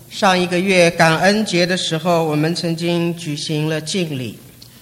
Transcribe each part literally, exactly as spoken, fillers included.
上一个月感恩节的时候，我们曾经举行了敬礼。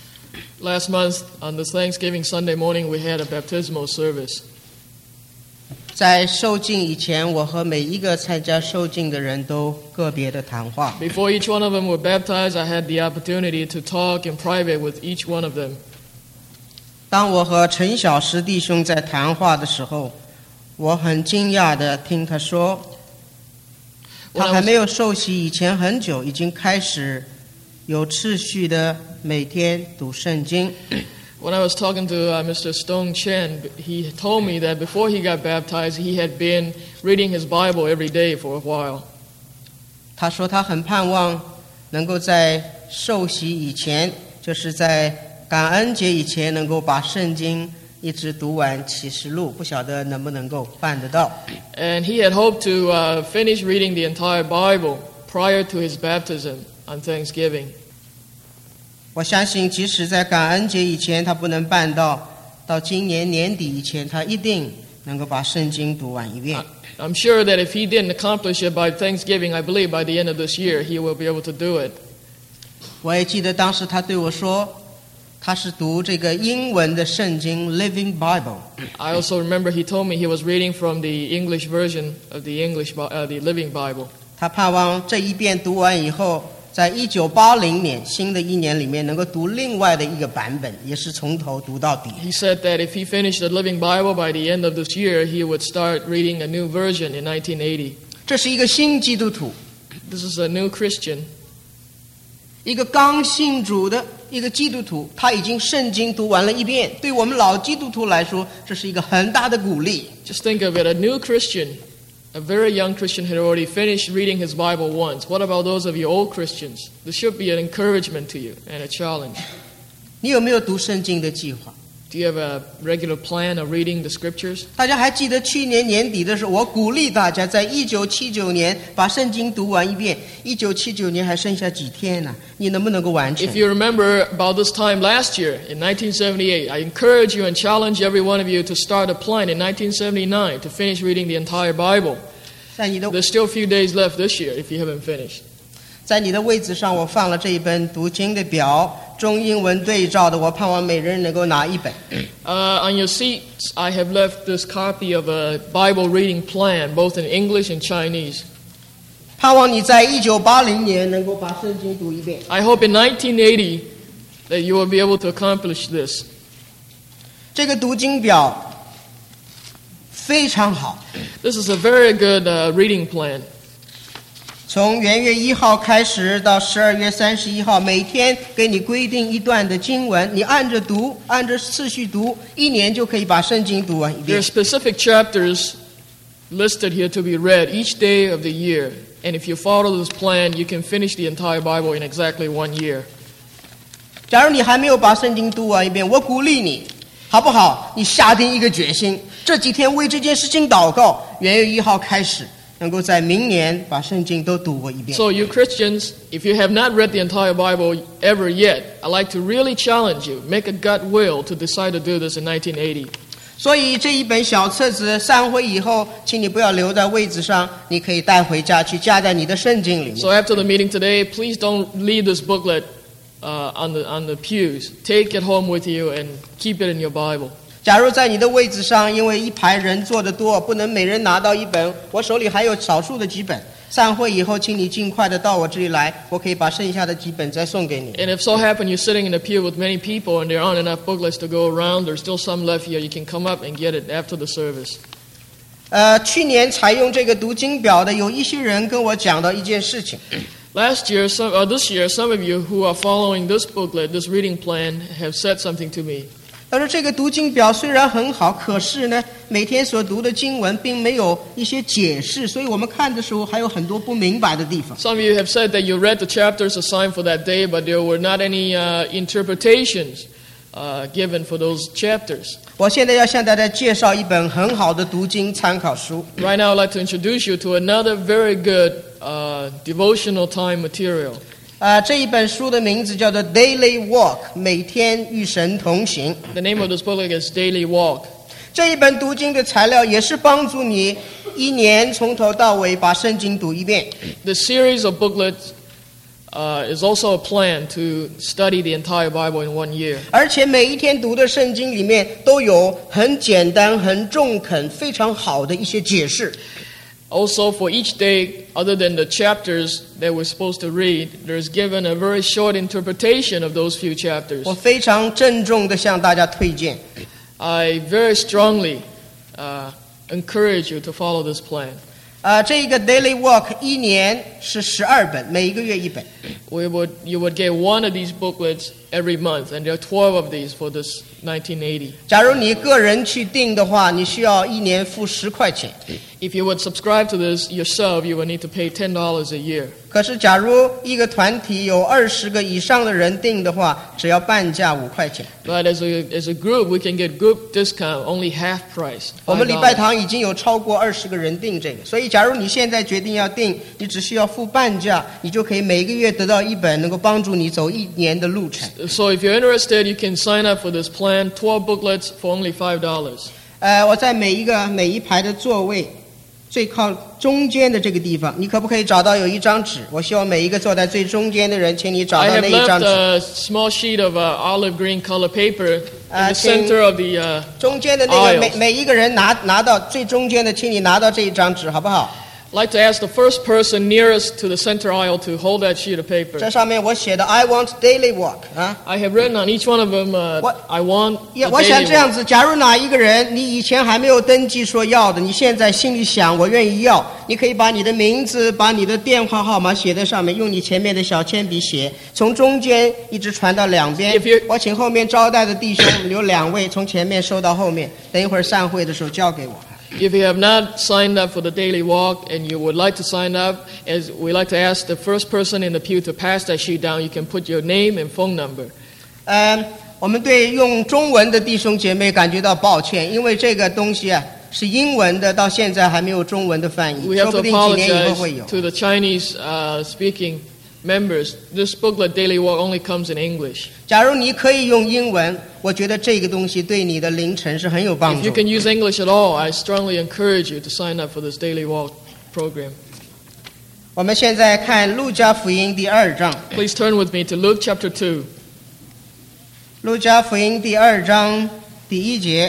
Last month, on this Thanksgiving Sunday morning, we had a baptismal service. 在受敬以前，我和每一个参加受敬的人都个别的谈话。 Before each one of them were baptized, I had the opportunity to talk in private with each one of them. 当我和陈小石弟兄在谈话的时候，我很惊讶地听他说，他还没有受洗以前很久，已经开始有秩序的每天读圣经。 When I was talking to uh, Mister Stone Chen, he told me that before he got baptized, he had been reading his Bible every day for a while. 他说他很盼望能够在受洗以前，就是在感恩节以前，能够把圣经一直读完启示录，不晓得能不能够办得到。 And he had hoped to uh, finish reading the entire Bible prior to his baptism on Thanksgiving. 我相信，即使在感恩节以前他不能办到，到今年年底以前，他一定能够把圣经读完一遍。 I'm sure that if he didn't accomplish it by Thanksgiving, I believe by the end of this year he will be able to do it. 我也记得当时他对我说，他是读这个英文的圣经 Living Bible. I also remember he told me he was reading from the English version of the English, uh, the Living Bible. 他盼望这一遍读完以后，在一九八零年新的一年里面能够读另外的一个版本，也是从头读到底。 He said that if he finished the Living Bible by the end of this year, he would start reading a new version in nineteen eighty. 这是一个新基督徒， This is a new Christian. 一个刚信主的一个基督徒，他已经圣经读完了一遍。对我们老基督徒来说，这是一个很大的鼓励。 Just think of it, a new Christian, a very young Christian had already finished reading his Bible once. What about those of you old Christians? This should be an encouragement to you and a challenge. 你有没有读圣经的计划？ Do you have a regular plan of reading the scriptures? 大家还记得去年年底的时候，我鼓励大家在一九七九年把圣经读完一遍。一九七九年还剩下几天呢？你能不能够完成？ If you remember about this time last year, in nineteen seventy-eight, I encourage you and challenge every one of you to start a plan in nineteen seventy-nine to finish reading the entire Bible. 在你的 There's still a few days left this year if you haven't finished. 在你的位置上，我放了这一本读经的表，中英文对照的，我盼望每人能够拿一本。 Uh, on your seats, I have left this copy of a Bible reading plan, both in English and Chinese. 盼望你在一九八零年能够把圣经读一遍。 I hope in nineteen eighty that you will be able to accomplish this. 这个读经表非常好， This is a very good uh, reading plan. 从元月一号开始到十二月三十一号，每天给你规定一段的经文，你按着读，按着次序读，一年就可以把圣经读完一 There 遍 are。specific chapters listed here to be read each day of the year. And if you follow this plan, you can finish the entire Bible in exactly one year. 假如你还没有把圣经读完一遍，我鼓励你，好不好？你下定一个决心，这几天为这件事情祷告，元月一号开始，能够在明年把圣经都读过一遍。 So you Christians, if you have not read the entire Bible ever yet, I'd like to really challenge you. Make a gut will to decide to do this in nineteen eighty. 所以这一本小册子散会以后，请你不要留在位子上，你可以带回家去，夹在你的圣经里面。 So after the meeting today, please don't leave this booklet uh, on the on the pews. Take it home with you and keep it in your Bible. 假如在你的位子上，因为一排人坐得多，不能每人拿到一本，我手里还有少数的几本。散会以后，请你尽快的到我这里来，我可以把剩下的几本再送给你。 And if so happen you're sitting in a pew with many people and there aren't enough booklets to go around, there's still some left here, you can come up and get it after the service. 呃，去年采用这个读经表的，有一些人跟我讲到一件事情。 Last year, some, or this year, some of you who are following this booklet, this reading plan, have said something to me. 他说这个读经表虽然很好，可是呢，每天所读的经文并没有一些解释，所以我们看的时候还有很多不明白的地方。 Some of you have said that you read the chapters assigned for that day, but there were not any uh, interpretations uh, given for those chapters. 我现在要向大家介绍一本很好的读经参考书。 Right now, I'd like to introduce you to another very good uh, devotional time material. 呃，这一本书的名字叫做 Daily Walk， 每天与神同行。 The name of this book is Daily Walk. 这一本读经的材料也是帮助你一年从头到尾把圣经读一遍。 The series of booklets uh, is also a plan to study the entire Bible in one year. 而且每一天读的圣经里面都有很简单、很中肯、非常好的一些解释。 Also, for each day, other than the chapters that we're supposed to read, there's given a very short interpretation of those few chapters. 我非常郑重地向大家推荐。 I very strongly uh, encourage you to follow this plan. 啊、这个 Daily Walk 一年是十二本，每一个月一本。 We would, you would get one of these booklets every month, and there are twelve of these for this nineteen eighty. 假如你个人去订的话，你需要一年付十块钱。 If you would subscribe to this yourself, you would need to pay ten dollars a year. 可是，假如一个团体有二十个以上的人订的话，只要半价五块钱。 But as a, as a group, we can get group discount, only half price. 我们 five 礼拜 dollars. 堂已经有超过二十个人订这个，所以假如你现在决定要订，你只需要付半价，你就可以每个月得到一本，能够帮助你走一年的路程。 So if you're interested, you can sign up for this plan, twelve booklets for only five dollars. 呃，我在每一个每一排的座位最靠中间的这个地方，你可不可以找到有一张纸？我希望每一个坐在最中间的人，请你找 I 到 have 那一张 left 纸。 a small sheet of uh, olive green color paper in Uh, the center of the uh, 中间的那个每 aisles. 每一个人拿拿到最中间的，请你拿到这一张纸，好不好？ I'd like to ask the first person nearest to the center aisle to hold that sheet of paper. 这上面我写的 I want daily walk 啊。 I have written on each one of them, uh, What- I want 也 a 我想 daily 这样 walk. 子，假如哪一个人你以前还没有登记说要的，你现在心里想我愿意要，你可以把你的名字、把你的电话号码写在上面，用你前面的小铅笔写，从中间一直传到两边 If you-。 我请后面招待的弟兄有两位从前面收到后面，等一会儿散会的时候交给我。 If you have not signed up for the daily walk and you would like to sign up, as we like to ask the first person in the pew to pass that sheet down, you can put your name and phone number. 嗯，我们对用中文的弟兄姐妹感觉到抱歉，因为这个东西啊是英文的，到现在还没有中文的翻译， We 说 have 不 to 定几年以后会 apologize 有。 to the Chinese uh, speaking members. This booklet, Daily Walk, only comes in English. 假如你可以用英文，我觉得这个东西对你的凌晨是很有帮 If 助 you。can use English at all, I strongly encourage you to sign up for this Daily Walk program. 我们现在看路加福音第二章， Please turn with me to Luke chapter two. 路加福音第二章第一节，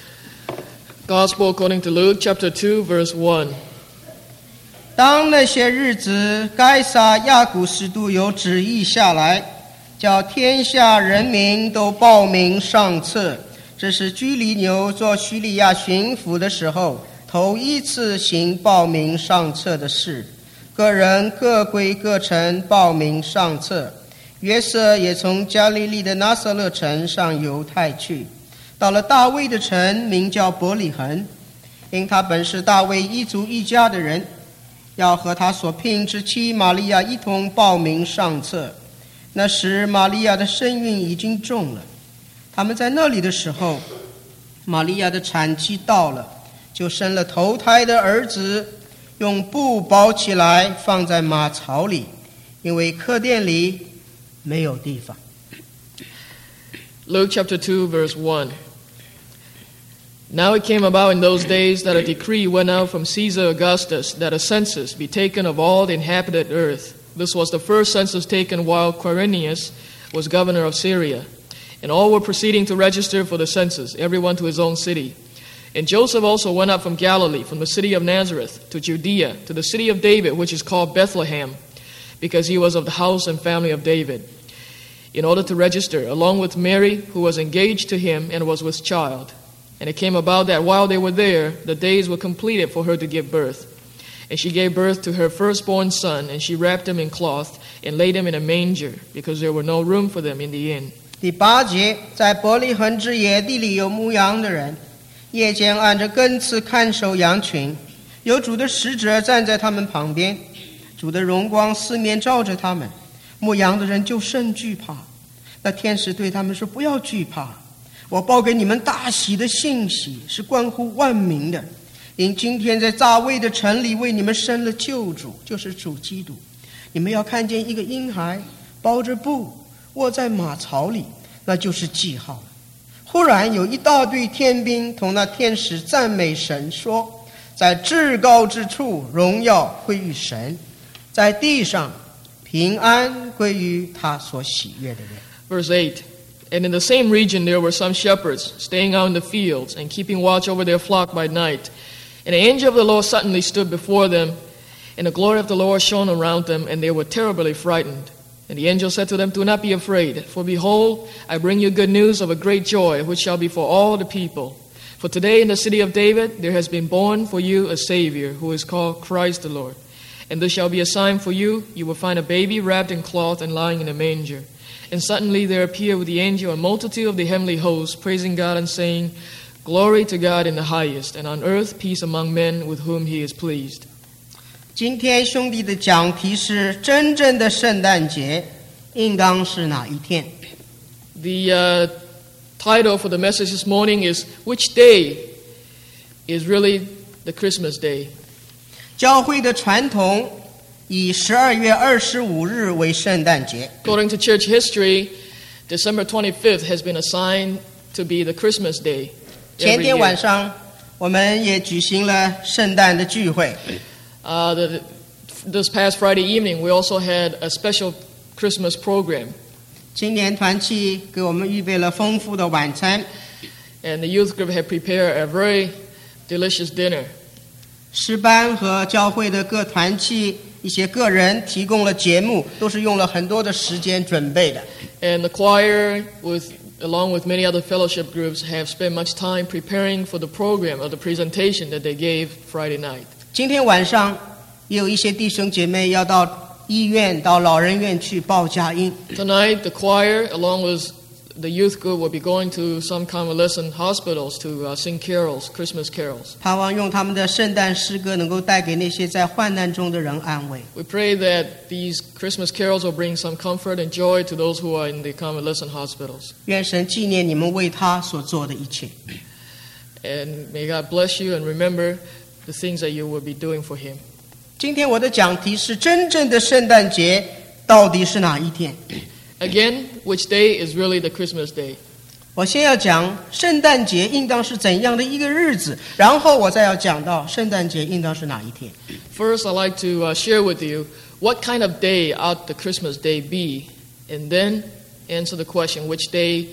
Gospel according to Luke chapter two, verse one. 当那些日子，该撒亚古斯都有旨意下来，叫天下人民都报名上册。这是居里牛做叙利亚巡抚的时候，头一次行报名上册的事。个人各归各城报名上册。约瑟也从加利利的拿撒勒城上犹太去，到了大卫的城，名叫伯利恒，因他本是大卫一族一家的人，要和他所聘之妻玛利亚一同报名上册。那时玛利亚的身孕已经重了，他们在那里的时候，玛利亚的产期到了，就生了头胎的儿子，用布包起来放在马槽里，因为客店里没有地方。 Luke chapter two, verse one. Now it came about in those days that a decree went out from Caesar Augustus that a census be taken of all the inhabited earth. This was the first census taken while Quirinius was governor of Syria. And all were proceeding to register for the census, everyone to his own city. And Joseph also went up from Galilee, from the city of Nazareth, to Judea, to the city of David, which is called Bethlehem, because he was of the house and family of David, in order to register, along with Mary, who was engaged to him and was with child. And it came about that while they were there, the days were completed for her to give birth. And she gave birth to her firstborn son, and she wrapped him in cloth and laid him in a manger, because there were no room for them in the inn. 第八节，在伯利恒之野地里有牧羊的人，夜间按着根刺看守羊群，有主的使者站在他们旁边，主的荣光四面照着他们，牧羊的人就甚惧怕。那天使对他们说：“不要惧怕，我报给你们大喜的信息，是关乎万民的。因今天在大卫的城里为你们生了救主，就是主基督。你们要看见一个婴孩包着布卧在马槽里，那就是记号了。”忽然有一大队天兵同那天使赞美神说：“ 在至高之处荣耀归于神，在地上平安归于他所喜悦的人。 Verse eight. And in the same region there were some shepherds staying out in the fields and keeping watch over their flock by night. And the angel of the Lord suddenly stood before them, and the glory of the Lord shone around them, and they were terribly frightened. And the angel said to them, Do not be afraid, for behold, I bring you good news of a great joy, which shall be for all the people. For today in the city of David there has been born for you a Savior, who is called Christ the Lord. And this shall be a sign for you. You will find a baby wrapped in cloth and lying in a manger. And suddenly there appeared with the angel a multitude of the heavenly hosts, praising God and saying, Glory to God in the highest, and on earth peace among men with whom he is pleased. 今天兄弟的讲题是真正的圣诞节应当是哪一天？ The uh, title for the message this morning is, Which day is really the Christmas day? 教会的传统以十二月二十五日为圣诞节。 According to church history, December twenty-fifth has been assigned to be the Christmas day. 前天晚上我们也举行了圣诞的聚会。 Uh, the, this past Friday evening, we also had a special Christmas program. 青年团契给我们预备了丰富的晚餐。 And the youth group had prepared a very delicious dinner. 诗班和教会的各团契一些个人提供了节目，都是用了很多的时间准备的。 And the choir, with, along with many other fellowship groups, have spent much time preparing for the program or the presentation that they gave Friday night. 今天晚上也有一些弟兄姐妹要到医院、到老人院去报佳音。 Tonight, the choir, along with the youth group, will be going to some convalescent hospitals to uh, sing carols, Christmas carols. 盼望用他们的圣诞诗歌能够带给那些在患难中的人安慰。 We pray that these Christmas carols will bring some comfort and joy to those who are in the convalescent hospitals. 愿神纪念你们为他所做的一切。 And may God bless you and remember the things that you will be doing for Him. 今天我的讲题是真正的圣诞节到底是哪一天？ Again, which day is really the Christmas day? 我先要讲圣诞节应当是怎样的一个日子，然后我再要讲到圣诞节应当是哪一天。 First, I'd like to uh, share with you what kind of day ought the Christmas day be, and then answer the question, which day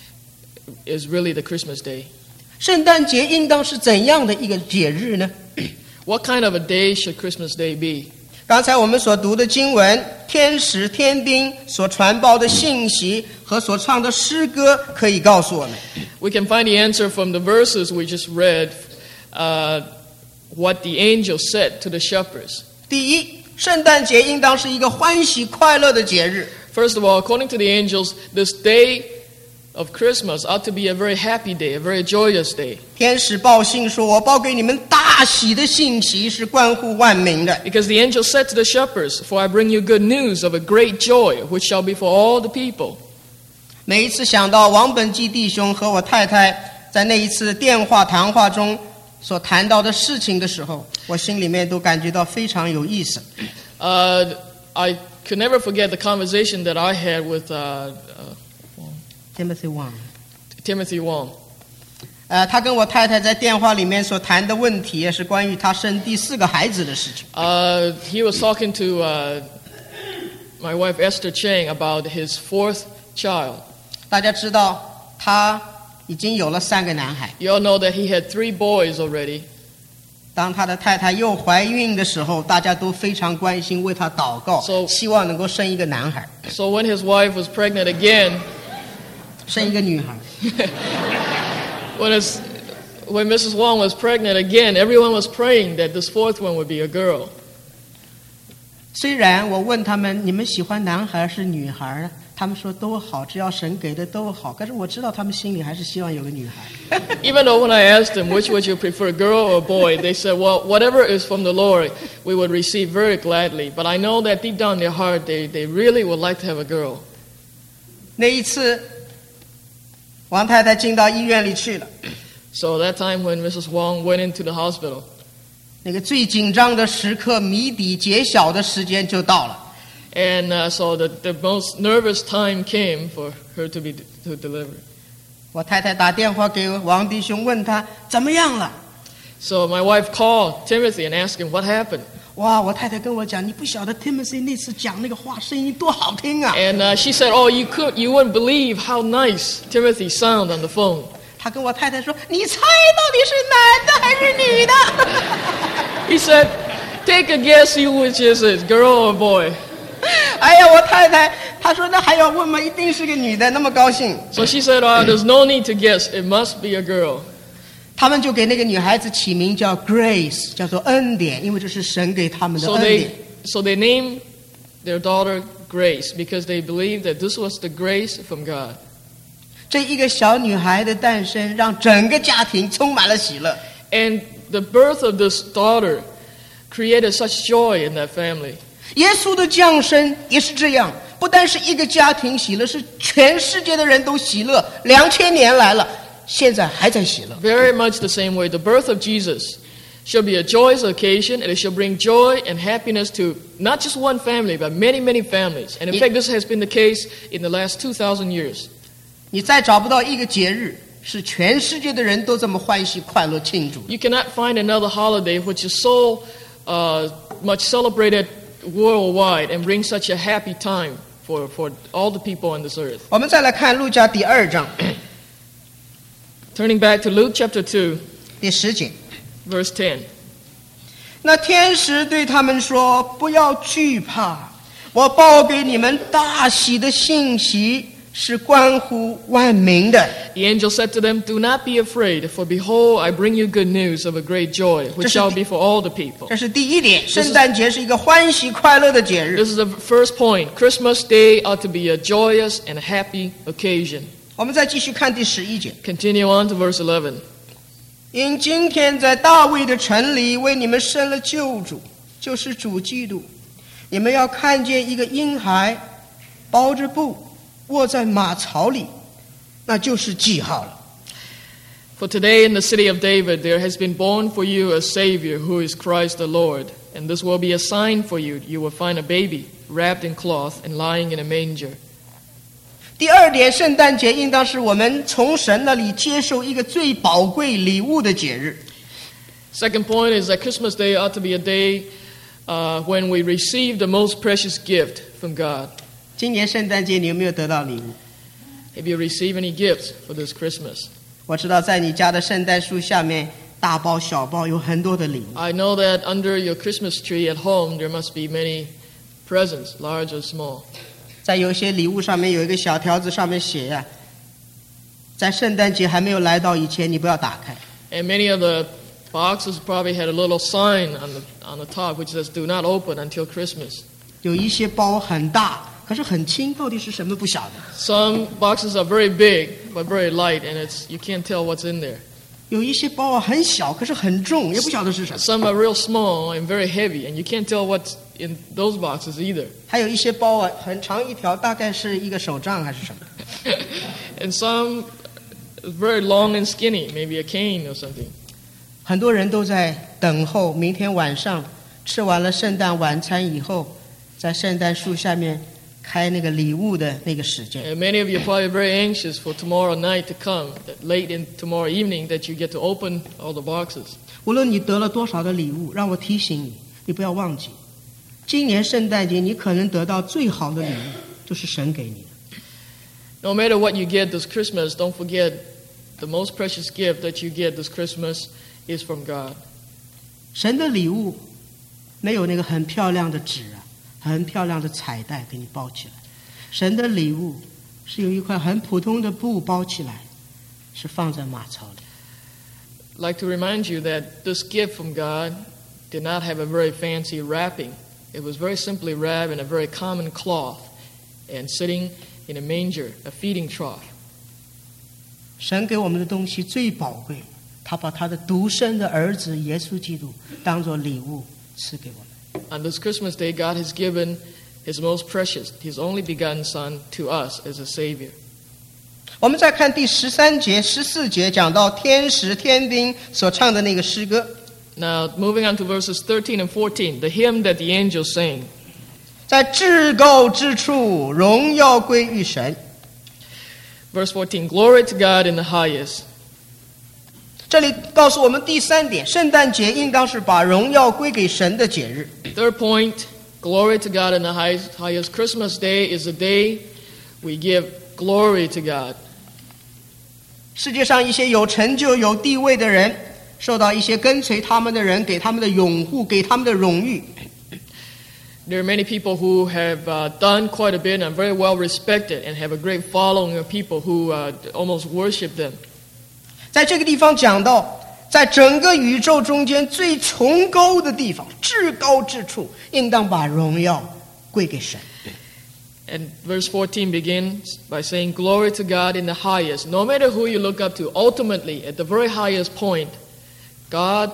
is really the Christmas day? 圣诞节应当是怎样的一个节日呢？ What kind of a day should Christmas day be? 刚才我们所读的经文，天使天兵所传报的信息和所唱的诗歌，可以告诉我们， We can find the answer from the verses we just read, uh, what the angel said to the shepherds. 第一，圣诞节应当是一个欢喜快乐的节日。 First of all, according to the angels, this day of Christmas ought to be a very happy day, a very joyous day. 天使报信说：“我报给你们大喜的信息，是关乎万民的。” Because the angel said to the shepherds, For I bring you good news of a great joy, which shall be for all the people. 每一次想到王本基弟兄和我太太在那一次电话谈话中所谈到的事情的时候，我心里面都感觉到非常有意思。 Uh, I could never forget the conversation that I had with uh, uh, Timothy Wang， Timothy Wong. 呃，他跟我太太在电话里面所谈的问题，也是关于他生第四个孩子的事情。 Uh, he was talking to uh, my wife Esther Chang about his fourth child. 大家知道，他已经有了三个男孩。 You all know that he had three boys already. 当他的太太又怀孕的时候，大家都非常关心，为他祷告， So- 希望能够生一个男孩， So when his wife was pregnant again, 生一个女孩。 when, his, when Missus Wong was pregnant again, everyone was praying that this fourth one would be a girl. 虽然我问他们，你们喜欢男孩是女孩呢？他们说都好，只要神给的都好。可是我知道他们心里还是希望有个女孩。 Even though when I asked them which would you prefer, girl or boy, they said, well, whatever is from the Lord, we would receive very gladly. But I know that deep down in their heart, they, they really would like to have a girl. 那一次，王太太进到医院里去了。 So that time when Missus Wong went into the hospital, 那个最紧张的时刻，谜底揭晓的时间就到了。 and uh, so the, the most nervous time came for her to be to deliver. 我太太打电话给王弟兄，问他怎么样了。 So my wife called Timothy and asked him what happened. 哇，我太太跟我讲，你不晓得 Timothy 那次讲那个话声音多好听啊！ And uh, she said, "Oh, you could, you wouldn't believe how nice Timothy sounded on the phone." 他跟我太太说：“你猜到底是男的还是女的？” He said, "Take a guess, you which is it, girl or boy?" 哎呀，我太太她说那还要问吗？一定是个女的，那么高兴。 So she said, "Oh, there's no need to guess. It must be a girl." 他们就给那个女孩子起名叫 Grace， 叫做恩典，因为这是神给他们的 So 恩 they, 典。 so they named their daughter Grace because they believed that this was the grace from God. 这一个小女孩的诞生，让整个家庭充满了喜乐。 And the birth of this daughter created such joy in that family. 耶稣的降生也是这样，不单是一个家庭喜乐，是全世界的人都喜乐。两千年来了，现在还在喜乐。 Very much the same way, the birth of Jesus shall be a joyous occasion, and it shall bring joy and happiness to not just one family, but many, many families. And in fact, this has been the case in the last two thousand years. 你再找不到一个节日是全世界的人都这么欢喜快乐庆祝。 You cannot find another holiday which is so uh, much celebrated worldwide and brings such a happy time for, for all the people on this earth. 我们再来看路加第二章 Turning back to Luke chapter two, 第十节。 verse ten. 那天使对他们说：“不要惧怕，我报给你们大喜的信息是关乎万民的。” The angel said to them, "Do not be afraid, for behold, I bring you good news of a great joy, which shall be for all the people." 这是第一点，圣诞节是一个欢喜快乐的节日。 This is the first point. Christmas Day ought to be a joyous and happy occasion. 我们再继续看第十一节。 Continue on to verse eleven. 因今天在大卫的城里为你们生了救主，就是主基督。你们要看见一个婴孩包着布卧在马槽里，那就是记号了。 For today in the city of David there has been born for you a Savior who is Christ the Lord. And this will be a sign for you. You will find a baby wrapped in cloth and lying in a manger. 第二点，圣诞节应当是我们从神那里接受一个最宝贵礼物的节日。 Second point is that Christmas Day ought to be a day uh, when we receive the most precious gift from God. 今年圣诞节你有没有得到礼物？ Have you received any gifts for this Christmas? 我知道在你家的圣诞树下面，大包小包有很多的礼物。 I know that under your Christmas tree at home there must be many presents, large or small. 在有些礼物上面有一个小条子，上面写呀、在圣诞节还没有来到以前，你不要打开。 And many of the boxes probably had a little sign on the, on the top which says, "Do not open until Christmas." 有一些包很大，可是很轻，到底是什么不晓得。 Some boxes are very big but very light, and it's you can't tell what's in there. 有一些包啊很小，可是很重，也不晓得是什么。 Some are real small and very heavy, and you can't tell what's in those boxes either. 还有一些包啊很长一条，大概是一个手杖还是什么。 And some very long and skinny, maybe a cane or something. 很多人都在等候明天晚上吃完了圣诞晚餐以后，在圣诞树下面开那个礼物的那个时间。 And many of you are probably very anxious for tomorrow night to come, that late in tomorrow evening that you get to open all the boxes. 无论你得了多少的礼物，让我提醒你，你不要忘记，今年圣诞节你可能得到最好的礼物，就是神给你的。 No matter what you get this Christmas, don't forget the most precious gift that you get this Christmas is from God. 神的礼物没有那个很漂亮的纸啊，很漂亮的彩带给你包起来。神的礼物是用一块很普通的布包起来，是放在马槽里。 I'd like to remind you that this gift from God did not have a very fancy wrapping. It was very simply wrapped in a very common cloth and sitting in a manger, a feeding trough. 神给我们的东西最宝贵，他把他的独生的儿子耶稣基督当作礼物赐给我们。 On this Christmas day, God has given His most precious, His only begotten Son, to us as a Savior. 我们再看第十三节、十四节，讲到天使、天兵所唱的那个诗歌。 Now, moving on to verses thirteen and fourteen, the hymn that the angels sang. 在至高之处，荣耀归于神。 Verse fourteen, glory to God in the highest. 这里告诉我们第三点，圣诞节应当是把荣耀归给神的节日。 Third point, glory to God in the highest, highest. Christmas Day is the day we give glory to God. 世界上一些有成就、有地位的人，受到一些跟随他们的人给他们的拥护，给他们的荣誉。 There are many people who have uh, done quite a bit and are very well respected and have a great following of people who uh, almost worship them. 在这个地方讲到，在整个宇宙中间最崇高的地方，至高之处，应当把荣耀归给神。 And verse fourteen begins by saying, Glory to God in the highest. No matter who you look up to, ultimately, at the very highest point, God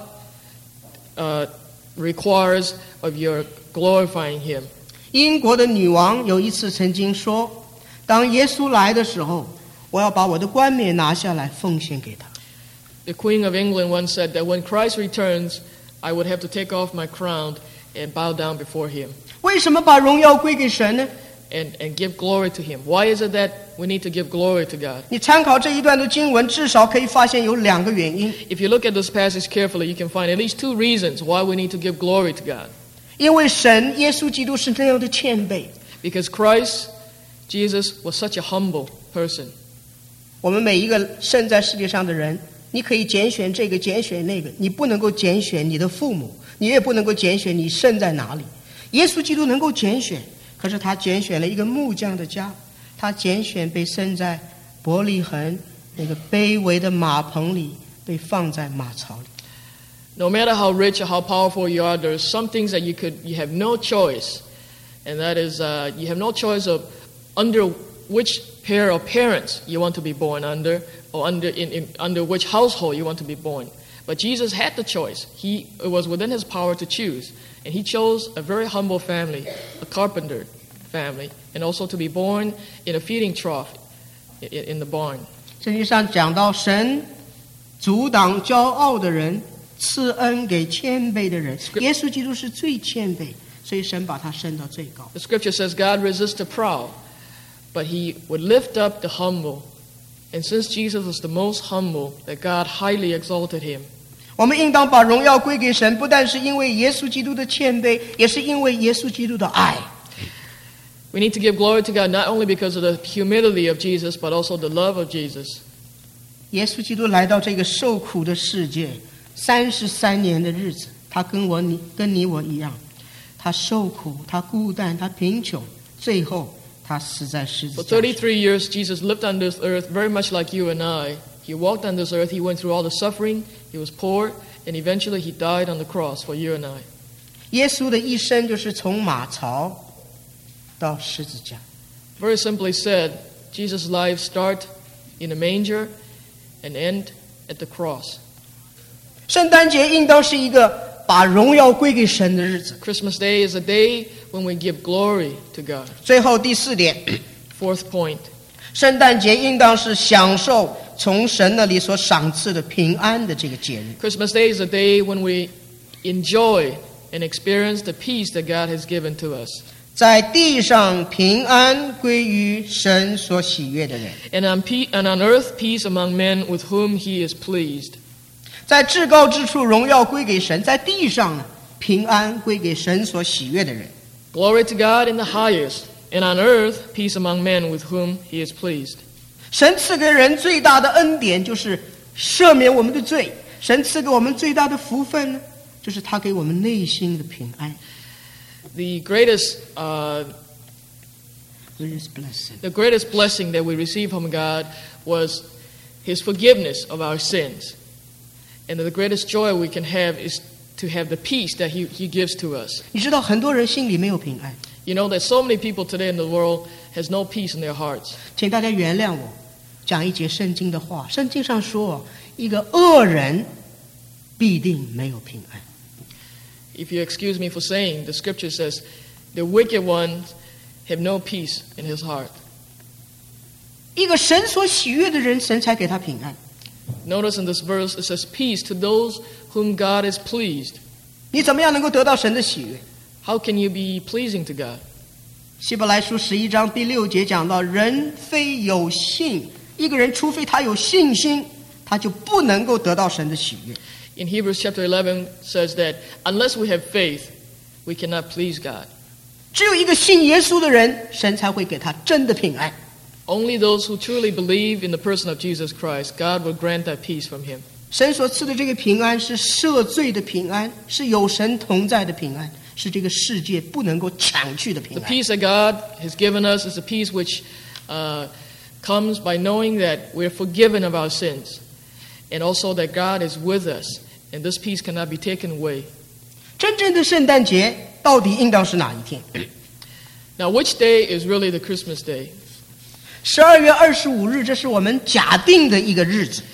uh, requires of your glorifying Him. 英国的女王有一次曾经说，当耶稣来的时候，我要把我的冠冕拿下来奉献给他。 The Queen of England once said that when Christ returns, I would have to take off my crown and bow down before Him 为什么把荣耀归给神呢？ and, and give glory to Him. Why is it that we need to give glory to God? 你参考这一段的经文，至少可以发现有两个原因。 If you look at this passage carefully, you can find at least two reasons why we need to give glory to God. 因为神耶稣基督是那样的谦卑， Because Christ, Jesus, was such a humble person. 我们每一个生在世界上的人，你可以拣选这个，拣选那个，你不能够拣选你的父母，你也不能够拣选你生在哪里。耶稣基督能够拣选，可是他拣选了一个木匠的家，他拣选被生在伯利恒那个卑微的马棚里，被放在马槽里。 No matter how rich or how powerful you are, there's some things that you could you have no choice, and that is uh, you have no choice of under which pair of parents you want to be born under, or under in, in under which household you want to be born. But Jesus had the choice. He it was within His power to choose, and He chose a very humble family, a carpenter family, and also to be born in a feeding trough in, in the barn. 圣经上讲到，神阻挡骄傲的人，赐恩给谦卑的人。耶稣基督是最谦卑，所以神把他升到最高。 The scripture says God resists the proud, but He would lift up the humble. And since Jesus was the most humble, that God highly exalted Him. 我们应当把荣耀归给神，不但是因为耶稣基督的谦卑，也是因为耶稣基督的爱。 We need to give glory to God not only because of the humility of Jesus, but also the love of Jesus. 耶稣基督来到这个受苦的世界，三十三年的日子，他跟我你跟你我一样，他受苦，他孤单，他贫穷，最后他死在十字 For 架上。 thirty-three years, Jesus lived on this earth very much like you and I. He walked on this earth, He went through all the suffering, He was poor, and eventually He died on the cross for you and I. 耶稣的一生就是从马槽到十字架。 Very simply said, Jesus' life start in a manger and end at the cross. 圣诞节应当是一个把荣耀归给神的日子。 Christmas Day is a day when we give glory to God. 最后第四点， Fourth point, 圣诞节应当是享受从神那里所赏赐的平安的这个节日。 Christmas Day is a day when we enjoy and experience the peace that God has given to us. 在地上平安归于神所喜悦的人， And on, pe- and on earth, peace among men with whom He is pleased. 在至高之处荣耀归给神，在地上呢平安归给神所喜悦的人。 Glory to God in the highest, and on earth, peace among men with whom He is pleased. 神赐给人最大的恩典就是赦免我们的罪，神赐给我们最大的福分呢，就是他给我们内心的平安。 The greatest, uh, Greatest blessing. the greatest blessing that we receive from God was His forgiveness of our sins. And the greatest joy we can have is to have the peace that He, he gives to us. 你知道很多人心里没有平安， You know that so many people today in the world has no peace in their hearts. 请大家原谅我讲一节圣经的话。圣经上说，一个恶人必定没有平安。 If you excuse me for saying, the scripture says, the wicked ones have no peace in his heart. 一个神所喜悦的人，神才给他平安。 Notice in this verse, it says, peace to those whom God is pleased. 你怎么样能够得到神的喜悦？ How can you be pleasing to God? 希伯来书十一章第六节讲到，人非有信，一个人除非他有信心， 他就不能够得到神的喜悦。 In Hebrews chapter eleven says that unless we have faith, we cannot please God. 只有一个信耶稣的人，神才会给他真的平安。 Only those who truly believe in the person of Jesus Christ, God will grant that peace from him. 神所赐的这个平安是赦罪的平安，是有神同在的平安，是这个世界不能够抢去的平 The 安。 peace that God has given us is a peace which uh, comes by knowing that we're forgiven of our sins, and also that God is with us, and this peace cannot be taken away. 真正的圣诞节到底应当是哪一天？ Now, which day is really the Christmas day? 十二月二十五日，这是我们假定的一个日子。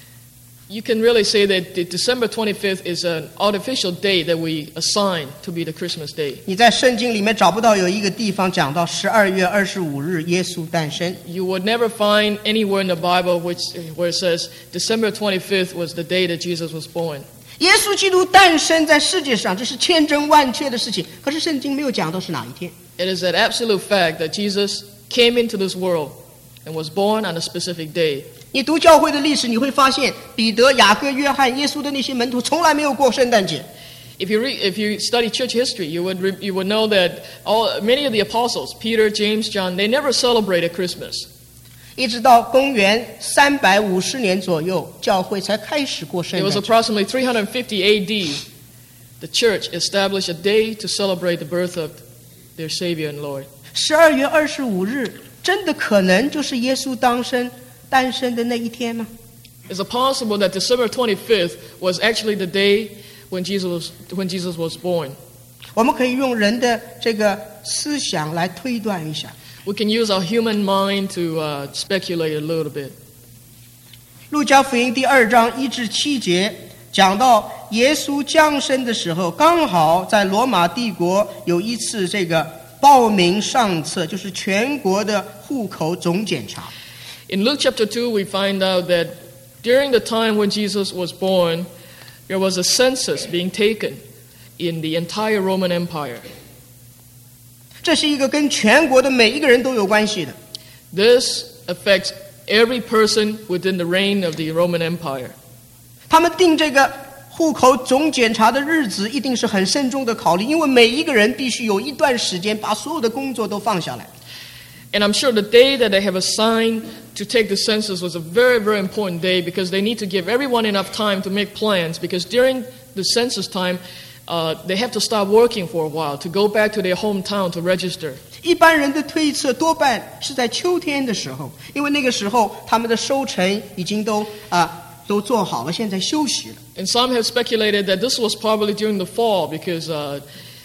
You can really say that the December twenty-fifth is an artificial day that we assign to be the Christmas day. 你在圣经里面找不到有一个地方讲到十二月二十五日耶稣诞生。 You would never find anywhere in the Bible which, where it says December twenty-fifth was the day that Jesus was born. 耶稣基督诞生在世界上，这是千真万确的事情。可是圣经没有讲到是哪一天。 It is an absolute fact that Jesus came into this world and was born on a specific day. 你读教会的历史，你会发现彼得、雅各、约翰、耶稣的那些门徒从来没有过圣诞节。 If you read, if you study church history, you would re, you would know that all many of the apostles, Peter, James, John, they never celebrated Christmas. 一直到公元三百五十年左右，教会才开始过圣 It 诞 was 节。 approximately three fifty A D. The church established a day to celebrate the birth of their Savior and Lord. 十二月二十五日，真的可能就是耶稣当生诞生的那一天吗？ Is it possible that December twenty-fifth was actually the day when Jesus was, when Jesus was born? 我们可以用人的这个思想来推断一下。 We can use our human mind to uh, speculate a little bit. 路加福音第二章一至七节讲到耶稣降生的时候，刚好在罗马帝国有一次这个报名上册，就是全国的户口总检查。 In Luke chapter two, we find out that during the time when Jesus was born, there was a census being taken in the entire Roman Empire. 这是一个跟全国的每一个人都有关系的。 This affects every person within the reign of the Roman Empire. 他们定这个户口总检查的日子一定是很慎重的考虑，因为每一个人必须有一段时间把所有的工作都放下来。 And I'm sure the day that they have assigned to take the census was a very, very important day because they need to give everyone enough time to make plans, because during the census time, uh, they have to stop working for a while to go back to their hometown to register. 一般人的推测多半是在秋天的时候，因为那个时候他们的收成已经都啊、都做好了，现在休息了。 And some have speculated that this was probably during the fall because uh,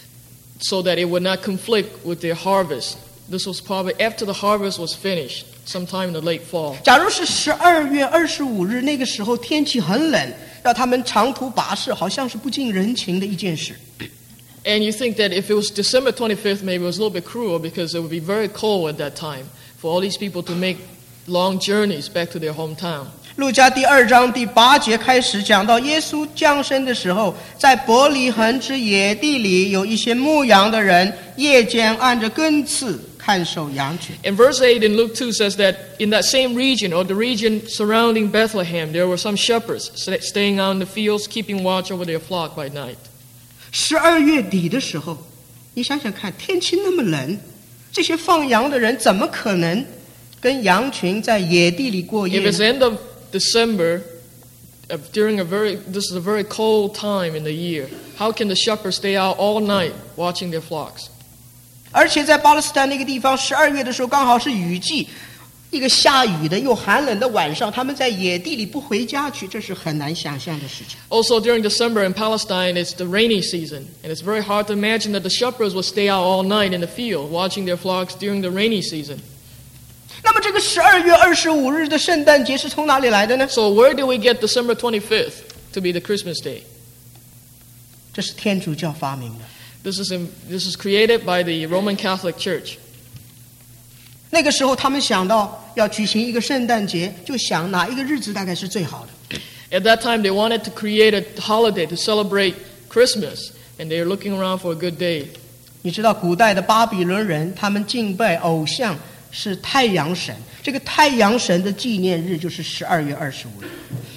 so that it would not conflict with their harvest. This was probably after the harvest was finished, sometime in the late fall. 假如是十二月二十五日，那个时候天气很冷，让他们长途跋涉，好像是不近人情的一件事。 And you think that if it was December twenty-fifth, maybe it was a little bit cruel because it would be very cold at that time for all these people to make long journeys back to their hometown. 路加第二章第八节开始讲到耶稣降生的时候，在伯利恒之野地里有一些牧羊的人，夜间按着更次看守羊群。 And verse eight in Luke two says that in that same region, or the region surrounding Bethlehem, there were some shepherds staying out in the fields, keeping watch over their flock by night. 十二月底的时候，你想想看，天气那么冷，这些放羊的人怎么可能跟羊群在野地里过夜 If 呢？ it's end of December, uh, during a very, this is a very cold time in the year, how can the shepherds stay out all night watching their flocks? 而且在巴勒斯坦那个地方，十二月的时候刚好是雨季，一个下雨的又寒冷的晚上，他们在野地里不回家去，这是很难想象的事情。 Also, during December in Palestine, it's the rainy season, and it's very hard to imagine that the shepherds would stay out all night in the field watching their flocks during the rainy season. 那么这个十二月二十五日的圣诞节是从哪里来的呢？ So where do we get December twenty-fifth to be the Christmas day? 这是天主教发明的。 This is, in, this is created by the Roman Catholic Church. 那个时候他们想到要举行一个圣诞节，就想哪一个日子大概是最好的。 At that time, they wanted to create a holiday to celebrate Christmas, and they were looking around for a good day. 你知道古代的巴比伦人，他们敬拜偶像是太阳神，这个太阳神的纪念日就是十二月二十五日。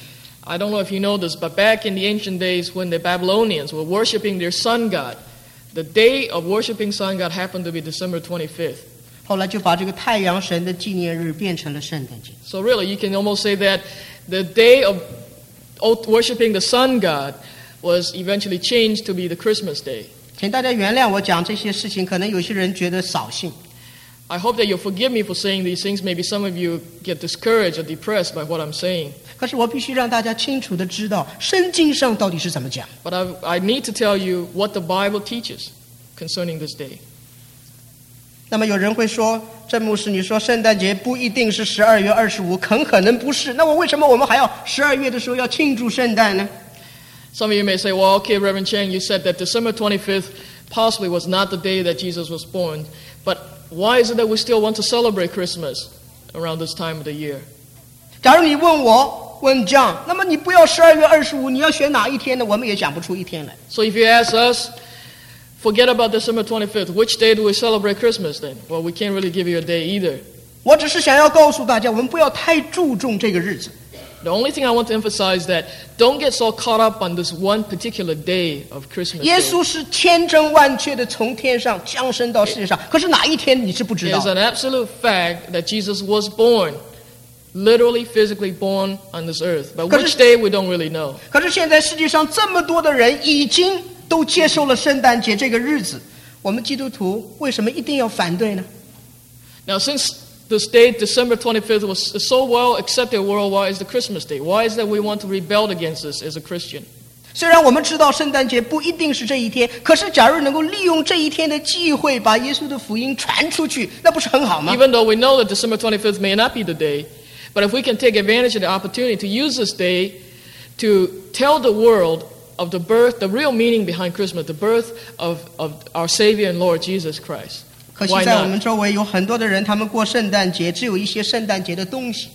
I don't know if you know this, but back in the ancient days when the Babylonians were worshiping their sun god, the day of worshiping sun god happened to be December twenty-fifth. 后来就把这个太阳神的纪念日变成了圣诞节。 So really, you can almost say that the day of worshiping the sun god was eventually changed to be the Christmas day. 请大家原谅我讲这些事情，可能有些人觉得扫兴。 I hope that you'll forgive me for saying these things. Maybe some of you get discouraged or depressed by what I'm saying. 可是我必须让大家清楚的知道，圣经上到底是怎么讲。 But I, I need to tell you what the Bible teaches concerning this day. 那么有人会说，郑牧师，你说圣诞节不一定是十二月二十五，很可能不是。那么为什么我们还要十二月的时候要庆祝圣诞呢？ Some of you may say, well, okay, Reverend Chang, you said that December twenty-fifth possibly was not the day that Jesus was born. But why is it that we still want to celebrate Christmas around this time of the year? 假如你问我问 John， 那么你不要十二月二十五，你要选哪一天呢？我们也讲不出一天来。 So if you ask us, forget about December twenty-fifth. Which day do we celebrate Christmas then? Well, we can't really give you a day either. 我只是想要告诉大家，我们不要太注重这个日子。 The only thing I want to emphasize is that don't get so caught up on this one particular day of Christmas 耶 Day. 稣是千真万确的从天上降生到世界上，可是哪一天你是不知 It 道 is 的。 an absolute fact that Jesus was born, literally, physically born on this earth. But Because which day, we don't really know. 可是现在世界上这么多的人已经都接受了圣诞节这个日子，我们基督徒为什么一定要反对呢？ Now, since this date, December twenty-fifth, was so well accepted worldwide as the Christmas day, why is that we want to rebel against this as a Christian? 虽然我们知道圣诞节不一定是这一天，可是假如能够利用这一天的机会，把耶稣的福音传出去，那不是很好吗？ Even though we know that December twenty-fifth may not be the day, but if we can take advantage of the opportunity to use this day to tell the world of the birth, the real meaning behind Christmas, the birth of, of our Savior and Lord Jesus Christ. 可惜 Why 在我们 not? 周围有很多的人，他们过圣诞节只有一些圣诞节的东西。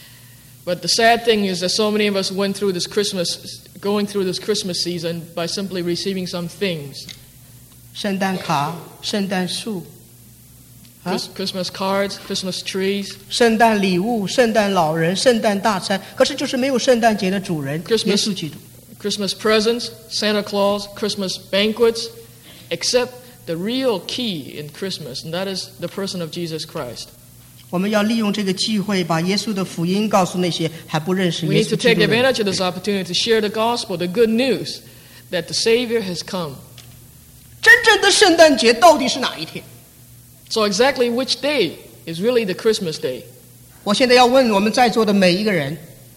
But the sad thing is that so many of us went through this Christmas, going through this Christmas season by simply receiving some things. 圣诞卡、圣诞树、啊 Chris- Christmas cards, Christmas trees, 圣诞礼物、圣诞老人、圣诞大餐，可是就是没有圣诞节的主人 Christmas 耶稣基督。 Christmas presents, Santa Claus, Christmas banquets, except the real key in Christmas, and that is the person of Jesus Christ. 我们要利用这个机会，把耶稣的福音告诉那些还不认识 We 耶 need 稣 to 基 take 督的人。 advantage of this opportunity to share the gospel, the good news that the Savior has come. 真正的圣诞节到底是哪一天？ So exactly which day is really the Christmas day? 我现在要问我们在座的每一个人，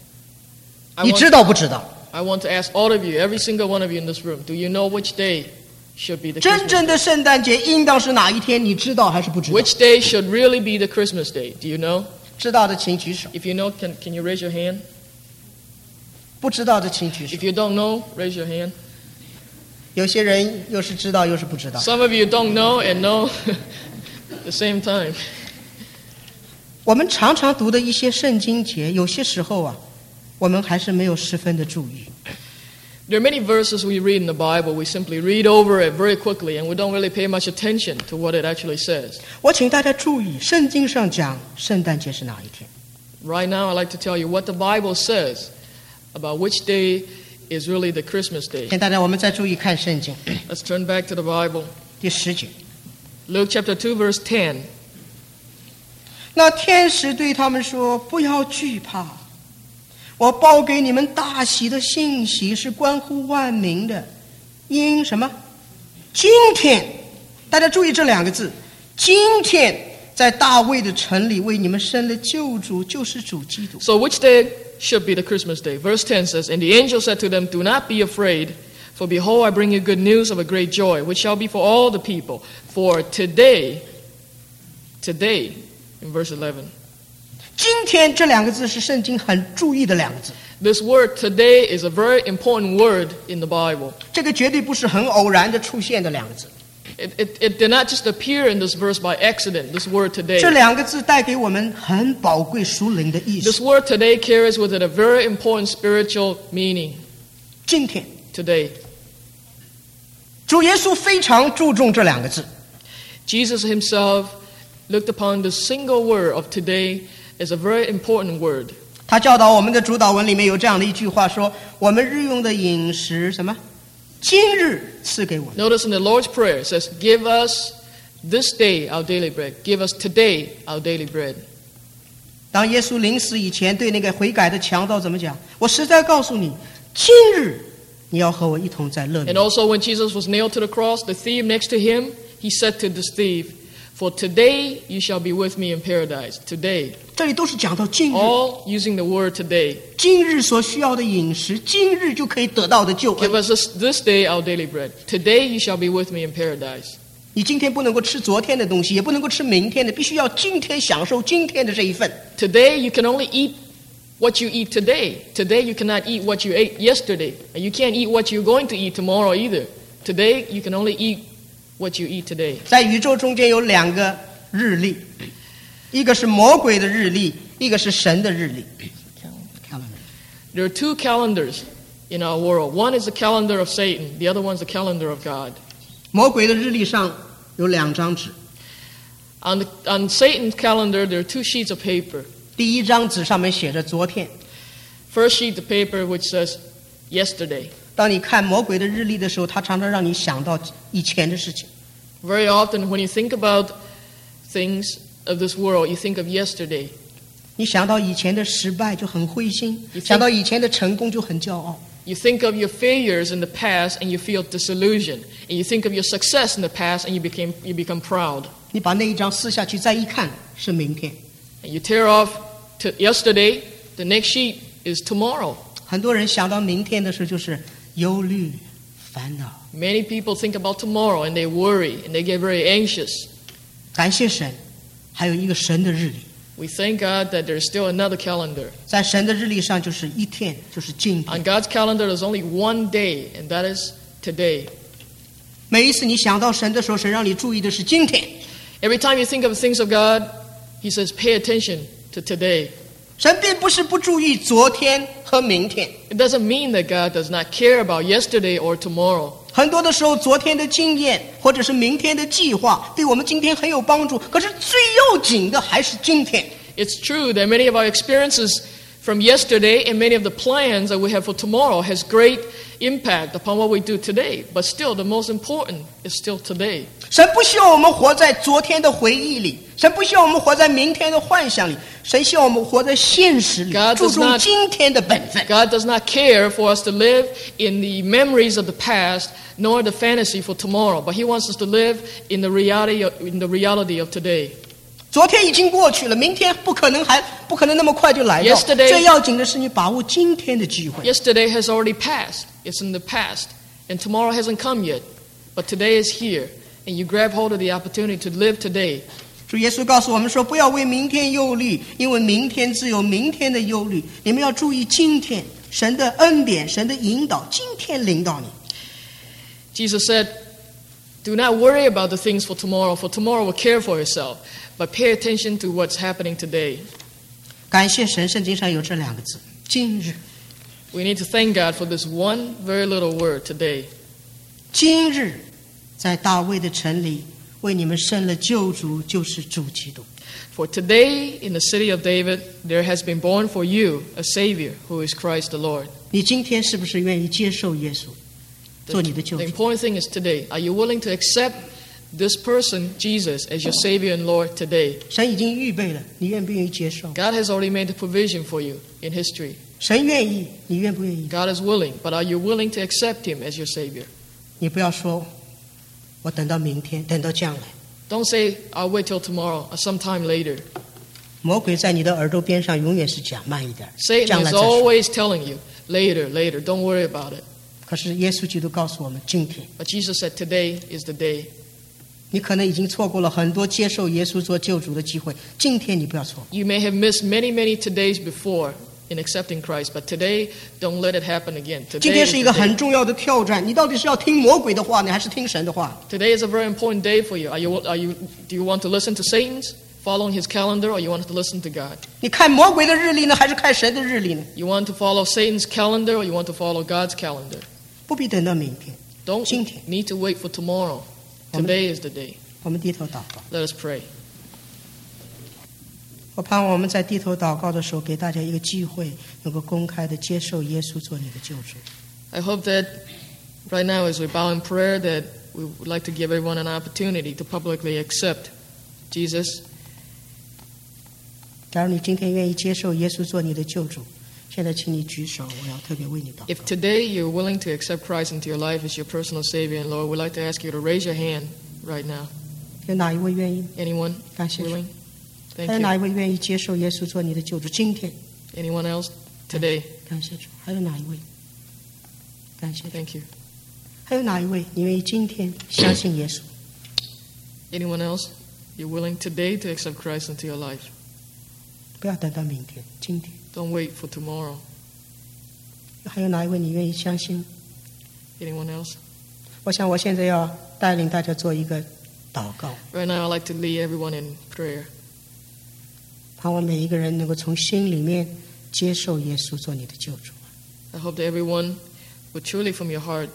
I 你 want, 知道不知道？ I want to ask all of you, every single one of you in this room, do you know which day should be the 真 Christmas 正 day? 的圣诞节应当是哪一天？你知道还是不知道？ Which day should really be the Christmas day? Do you know? 知道的请举手， If you know, can, can you raise your hand? 不知道的请举手 If。you don't know, raise your hand. 有些人又是知道又是不知道。 Some of you don't know and know at the same time. 我们常常读的一些圣经节，有些时候啊，我们还是没有十分的注意。 There are many verses we read in the Bible. We simply read over it very quickly, and we don't really pay much attention to what it actually says. 我请大家注意，圣经上讲圣诞节是哪一天？ Right now, I'd like to tell you what the Bible says about which day is really the Christmas day. 请大家我们再注意看圣经 Let's turn back to the Bible. 第十节。 Luke chapter two, verse ten. 那天使对他们说：“不要惧怕，我报给你们大喜的信息是关乎万民的，因什么？今天，大家注意这两个字，今天在大卫的城里为你们生了救主，就是主基督。 So which day should be the Christmas day? Verse ten says, And the angel said to them, Do not be afraid, for behold, I bring you good news of a great joy, which shall be for all the people. For today, today, in verse eleven, 今天这两个字是圣经很注意的两个字， this word today is a very important word in the Bible. 这个绝对不是很偶然的出现的两个字。 It, it, it did not just appear in this verse by accident, this word today. 这两个字带给我们很宝贵属灵的意 This 思。 word today carries with it a very important spiritual meaning. 今天， Today. 主耶稣非常注重这两个字。 Jesus himself looked upon the single word of today as a very important word. 他教导我们的主导文里面有这样的一句话说，我们日用的饮食什么？今日赐给我们。 Notice in the Lord's Prayer it says, give us this day our daily bread. Give us today our daily bread. 当耶稣临死以前对那个悔改的强盗怎么讲？我实在告诉你，今日你要和我一同在乐里。 And also when Jesus was nailed to the cross, the thief next to him, he said to this thief, for today you shall be with me in paradise. Today. 这里都是讲到今日， All using the word today. 今日所需要的饮食，今日就可以得到的救 Give 恩。 us this, this day our daily bread. Today you shall be with me in paradise. 你今天不能够吃昨天的东西，也不能够吃明天的，必须要今天享受今天的这一份。 Today you can only eat what you eat today. Today you cannot eat what you ate yesterday. And you can't eat what you're going to eat tomorrow either. Today you can only eat what you eat today. 在宇宙中间有两个日历，一个是魔鬼的日历，一个是神的日历。 There are two calendars in our world. One is the calendar of Satan. The other one is the calendar of God. 魔鬼的日历上有两张纸， On, the, on Satan's calendar, there are two sheets of paper. 第一张纸上面写着昨天。 First sheet of paper which says yesterday. 当你看魔鬼的日历的时候，它常常让你想到以前的事情。 Very often when you think about things of this world, you think of yesterday. 你想到以前的失败就很灰心， You think- 想到以前的成功就很骄傲。 You think of your failures in the past and you feel disillusioned. And you think of your success in the past and you, became, you become proud. 你把那一张撕下去，再一看是明天。 And you tear off to yesterday, the next sheet is tomorrow. 很多人想到明天的时候就是忧虑、烦恼。 Many people think about tomorrow and they worry and they get very anxious. 感谢神，还有一个神的日历， We thank God that there's still another calendar. 在神的日历上就是一天，就是今天。 On God's calendar, there's only one day, and that is today. 每一次你想到神的时候，神让你注意的是今天。 Every time you think of the things of God, He says, pay attention to today. 神并不是不注意昨天和明天， It doesn't mean that God does not care about yesterday or tomorrow. 很多的时候，昨天的经验或者是明天的计划，对我们今天很有帮助。可是最要紧的还是今天。 It's true that many of our experiences from yesterday and many of the plans that we have for tomorrow has great impact upon what we do today. But still, the most important is still today. 神不希望我们活在昨天的回忆里，神不希望我们活在明天的幻想里，神希望我们活在现实里， God 注 does 重 not- 今天的本分。 God does not care for us to live in the memories of the past, nor the fantasy for tomorrow. But He wants us to live in the reality of, in the reality of today. 昨天已经过去了，明天不可能还不可能那么快就来到。 Yesterday- 最要紧的是你把握今天的机会。 Yesterday has already passed. It's in the past. And tomorrow hasn't come yet. But today is here. And you grab hold of the opportunity to live today. 主耶稣告诉我们说，不要为明天忧虑，因为明天自有明天的忧虑。你们要注意今天，神的恩典，神的引导，今天领导你。 Jesus said, do not worry about the things for tomorrow, for tomorrow will care for itself. But pay attention to what's happening today. 感谢神，圣经上有这两个字：今日。 We need to thank God for this one very little word today. 今日，在大卫的城里，为你们生了救主，就是主基督。 For today, in the city of David, there has been born for you a Savior who is Christ the Lord. 你今天是不是愿意接受耶稣， The, 做你的救 the 主？ important thing is today. Are you willing to accept this person, Jesus, as your Savior and Lord today? 神已经预备了，你愿不愿意接受？ God has already made the provision for you in history. 神愿意，你愿不愿意？ God is willing, but are you willing to accept Him as your Savior? 你不要说，我等到明天，等到将来。 Don't say, I'll wait till tomorrow or sometime later. 魔鬼在你的耳朵边上永远是讲慢一点， Satan 将 is 来再说。 always telling you, later, later, don't worry about it. 可是耶稣基督告诉我们，今天 But Jesus said, today is the day. 你可能已经错过了很多接受耶稣做救主的机会，今天你不要错过。 You may have missed many, many todays before in accepting Christ, but today, don't let it happen again. 今 Today 天 is 是一 the 个很 day. 重要的挑战，你到底是要听魔鬼的话呢，还是听神的话？ Today is a very important day for you. Are you, are you, do you want to listen to Satan's, following his calendar, or you want to listen to God? 你看魔鬼的日历呢，还是看神的日历呢？ You want to follow Satan's calendar, or you want to follow God's calendar? 不必等到明天， Don't 今天。 need to wait for tomorrow. Today is the day. 我们低头祷告。 Let us pray. 我盼望我们在低头祷告的时候，给大家一个机会，能够公开的接受耶稣做你的救主。 I hope that right now as we bow in prayer that we would like to give everyone an opportunity to publicly accept Jesus. 假如你今天愿意接受耶稣做你的救主，现在请你举手，我要特别为你祷告。 If today you're willing to accept Christ into your life as your personal Savior and Lord, we'd like to ask you to raise your hand right now. 有哪一位愿意？ Anyone 感谢主。 willing? 还 Thank 有哪 you. 一位愿意接受耶稣做你的救主？今天， Anyone else today? 感谢主。还有哪一位？感谢主。 Thank you. 还有哪一位你愿意今天相信耶稣？ Anyone else? You're willing today to accept Christ into your life. 不要等到明天，今天。 Don't wait for tomorrow. 还有哪一位你愿意相信？ Anyone else? 我想我现在要带领大家做一个祷告， Right now, I'd like to lead everyone in prayer. 盼望每一个人能够从心里面接受耶稣做你的救主。 I hope that everyone would truly from your heart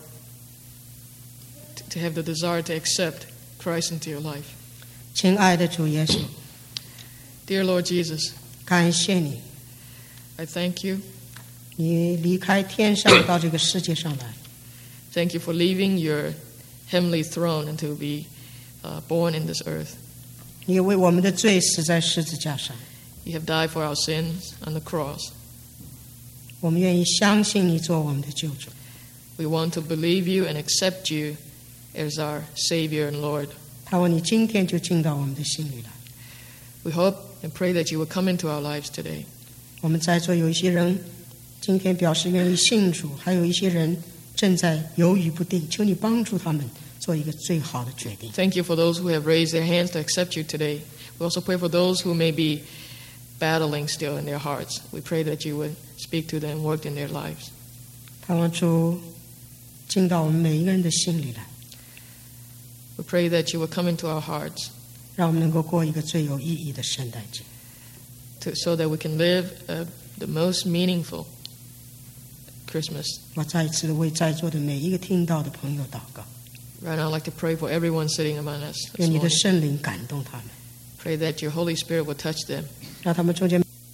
to, to have the desire to accept Christ into your life. 亲爱的主耶稣， Dear Lord Jesus, 感谢你， I thank you. 你离开天上到这个世界上来， Thank you for leaving your heavenly throne and to be uh, born in this earth. 你为我们的罪死在十字架上。 You have died for our sins on the cross. 我们愿意相信你做我们的救主。 We want to believe you and accept you as our Savior and Lord. 盼望你今天就进到我们的心里来。 We hope and pray that you will come into our lives today. 我们在座有一些人今天表示愿意信主，还有一些人正在犹豫不定，求你帮助他们做一个最好的决定。 Thank you for those who have raised their hands to accept you today. We also pray for those who may be battling still in their hearts. We pray that you would speak to them and work in their lives. 盼望主进到我们每一个人的心里来， We pray that you will come into our hearts 让我们能够过一个最有意义的圣诞节。 to, so that we can live uh, the most meaningful Christmas. 我再一次的为在座的每一个听到的朋友祷告， Right now, I'd like to pray for everyone sitting among us this 愿你的 morning. 圣灵感动他们， Pray that your Holy Spirit will touch them. 让他们中间